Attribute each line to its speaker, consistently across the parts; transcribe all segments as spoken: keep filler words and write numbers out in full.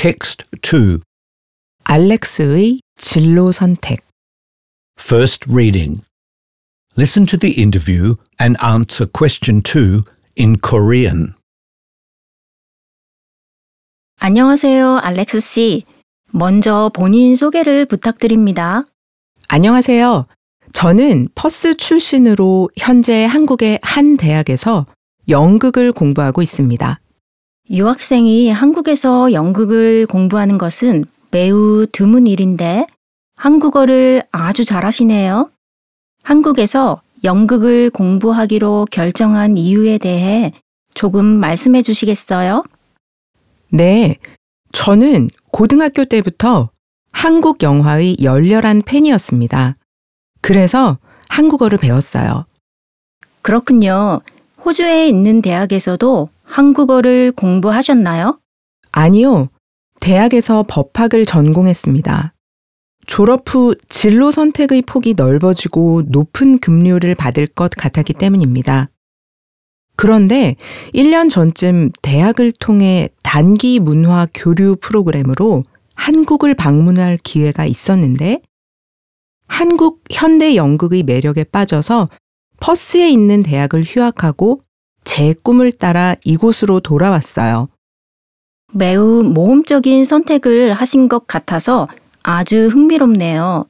Speaker 1: Text two.
Speaker 2: 알렉스의 진로 선택.
Speaker 1: First reading. Listen to the interview and answer question two in Korean.
Speaker 3: 안녕하세요, 알렉스 씨. 먼저 본인 소개를 부탁드립니다.
Speaker 2: 안녕하세요. 저는 퍼스 출신으로 현재 한국의 한 대학에서 연극을 공부하고 있습니다.
Speaker 3: 유학생이 한국에서 연극을 공부하는 것은 매우 드문 일인데 한국어를 아주 잘하시네요. 한국에서 연극을 공부하기로 결정한 이유에 대해 조금 말씀해 주시겠어요?
Speaker 2: 네, 저는 고등학교 때부터 한국 영화의 열렬한 팬이었습니다. 그래서 한국어를 배웠어요.
Speaker 3: 그렇군요. 호주에 있는 대학에서도 한국어를 공부하셨나요?
Speaker 2: 아니요, 대학에서 법학을 전공했습니다. 졸업 후 진로 선택의 폭이 넓어지고 높은 급료를 받을 것 같았기 때문입니다. 그런데 일 년 전쯤 대학을 통해 단기 문화 교류 프로그램으로 한국을 방문할 기회가 있었는데 한국 현대 연극의 매력에 빠져서 퍼스에 있는 대학을 휴학하고 제 꿈을 따라 이곳으로 돌아왔어요.
Speaker 3: 매우 모험적인 선택을 하신 것 같아서 아주 흥미롭네요.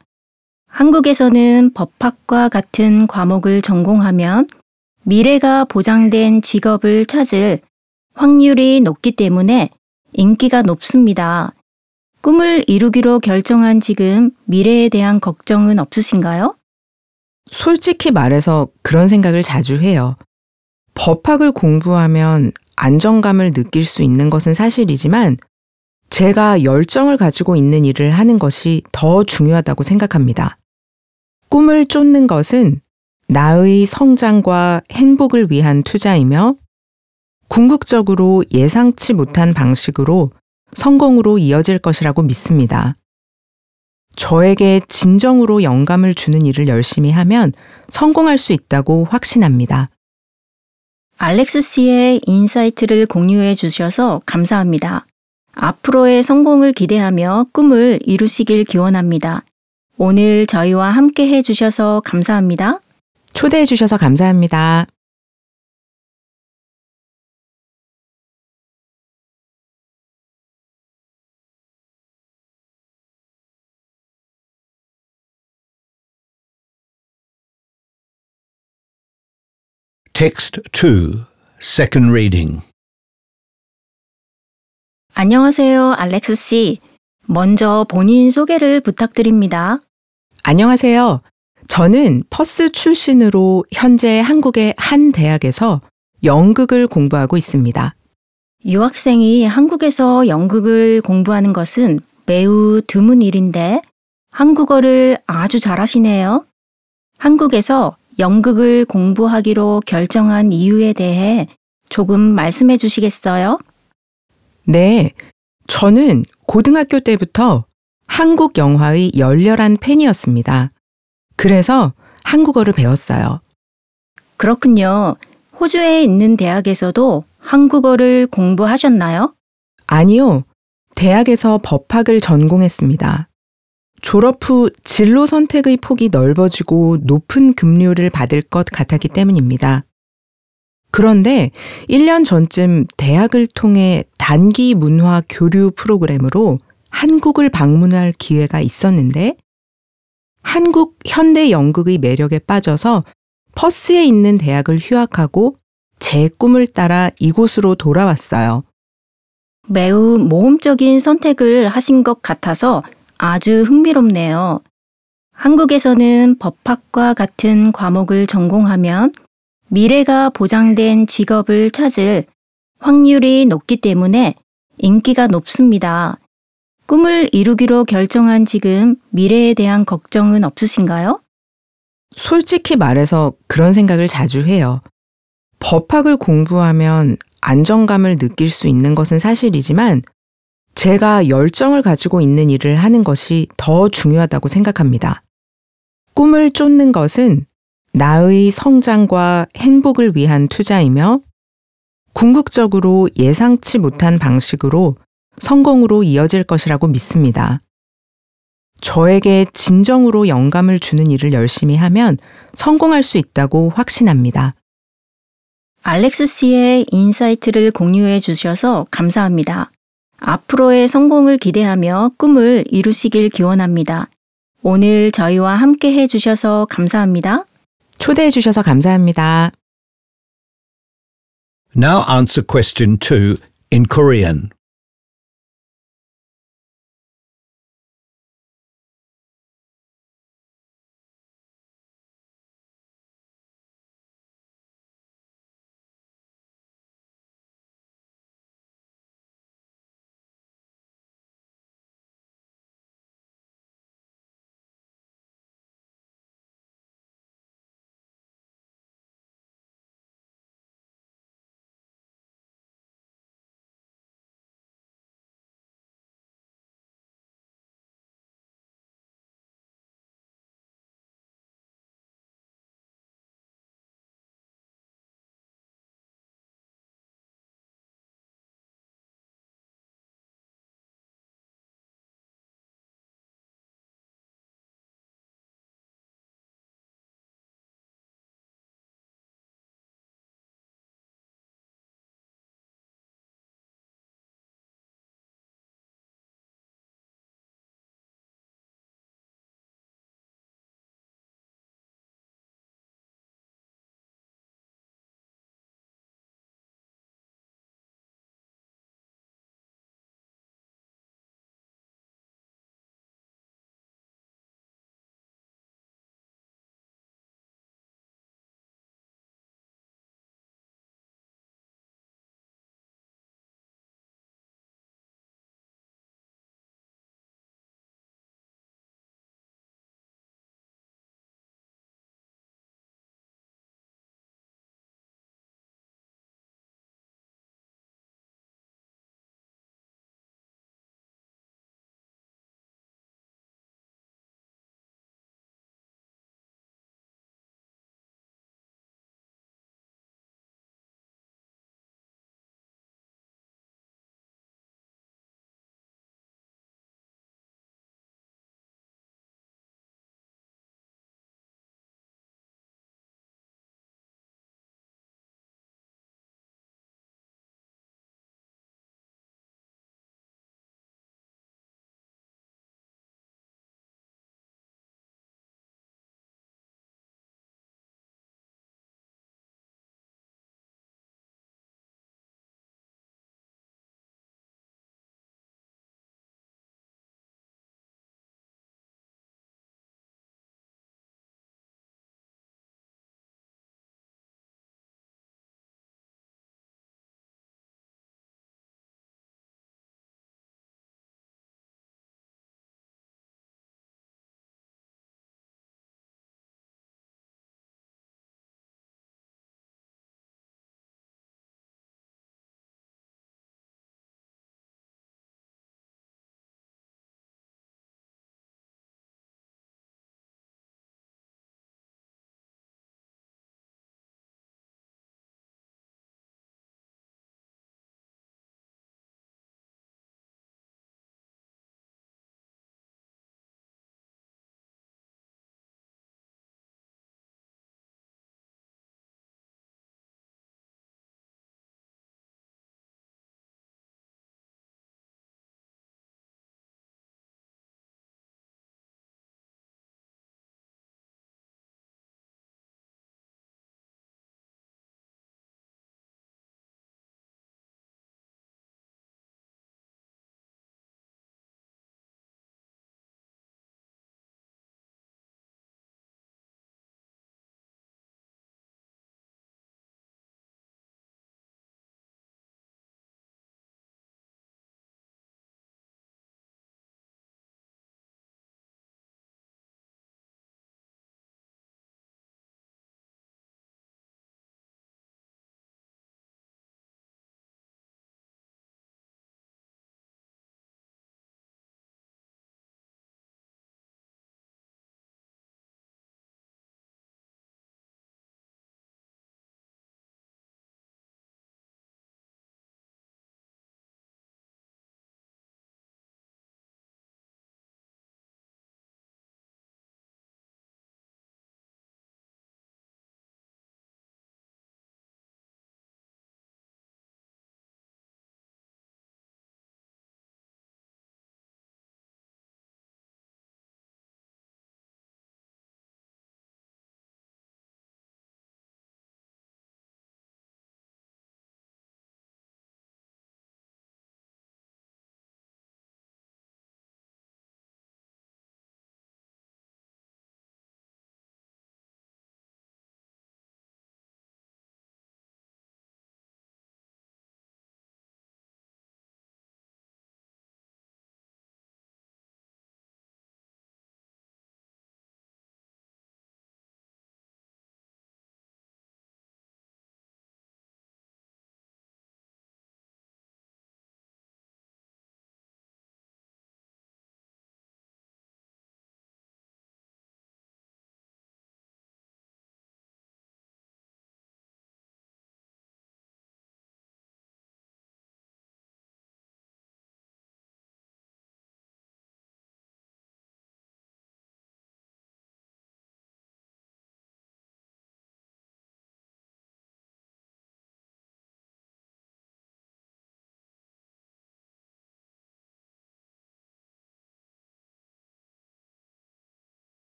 Speaker 3: 한국에서는 법학과 같은 과목을 전공하면 미래가 보장된 직업을 찾을 확률이 높기 때문에 인기가 높습니다. 꿈을 이루기로 결정한 지금 미래에 대한 걱정은 없으신가요?
Speaker 2: 솔직히 말해서 그런 생각을 자주 해요. 법학을 공부하면 안정감을 느낄 수 있는 것은 사실이지만 제가 열정을 가지고 있는 일을 하는 것이 더 중요하다고 생각합니다. 꿈을 쫓는 것은 나의 성장과 행복을 위한 투자이며 궁극적으로 예상치 못한 방식으로 성공으로 이어질 것이라고 믿습니다. 저에게 진정으로 영감을 주는 일을 열심히 하면 성공할 수 있다고 확신합니다.
Speaker 3: 알렉스 씨의 인사이트를 공유해 주셔서 감사합니다. 앞으로의 성공을 기대하며 꿈을 이루시길 기원합니다. 오늘 저희와 함께 해 주셔서 감사합니다.
Speaker 2: 초대해 주셔서 감사합니다.
Speaker 1: Text two. Second reading.
Speaker 3: 안녕하세요, 알렉스 씨. 먼저 본인 소개를 부탁드립니다.
Speaker 2: 안녕하세요. 저는 퍼스 출신으로 현재 한국의 한 대학에서 연극을 공부하고 있습니다.
Speaker 3: 유학생이 한국에서 연극을 공부하는 것은 매우 드문 일인데 한국어를 아주 잘하시네요. 한국에서 연극을 공부하기로 결정한 이유에 대해 조금 말씀해 주시겠어요?
Speaker 2: 네, 저는 고등학교 때부터 한국 영화의 열렬한 팬이었습니다. 그래서 한국어를 배웠어요.
Speaker 3: 그렇군요. 호주에 있는 대학에서도 한국어를 공부하셨나요?
Speaker 2: 아니요, 대학에서 법학을 전공했습니다. 졸업 후 진로 선택의 폭이 넓어지고 높은 급료를 받을 것 같았기 때문입니다. 그런데 일 년 전쯤 대학을 통해 단기 문화 교류 프로그램으로 한국을 방문할 기회가 있었는데 한국 현대 연극의 매력에 빠져서 퍼스에 있는 대학을 휴학하고 제 꿈을 따라 이곳으로 돌아왔어요.
Speaker 3: 매우 모험적인 선택을 하신 것 같아서 아주 흥미롭네요. 한국에서는 법학과 같은 과목을 전공하면 미래가 보장된 직업을 찾을 확률이 높기 때문에 인기가 높습니다. 꿈을 이루기로 결정한 지금 미래에 대한 걱정은 없으신가요?
Speaker 2: 솔직히 말해서 그런 생각을 자주 해요. 법학을 공부하면 안정감을 느낄 수 있는 것은 사실이지만 제가 열정을 가지고 있는 일을 하는 것이 더 중요하다고 생각합니다. 꿈을 쫓는 것은 나의 성장과 행복을 위한 투자이며 궁극적으로 예상치 못한 방식으로 성공으로 이어질 것이라고 믿습니다. 저에게 진정으로 영감을 주는 일을 열심히 하면 성공할 수 있다고 확신합니다.
Speaker 3: 알렉스 씨의 인사이트를 공유해 주셔서 감사합니다. 앞으로의 성공을 기대하며 꿈을 이루시길 기원합니다. 오늘 저희와 함께 해 주셔서 감사합니다.
Speaker 2: 초대해 주셔서 감사합니다.
Speaker 1: Now answer question two in Korean.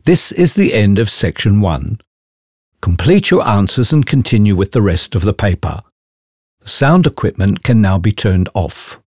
Speaker 1: This is the end of section one. Complete your answers and continue with the rest of the paper. The sound equipment can now be turned off.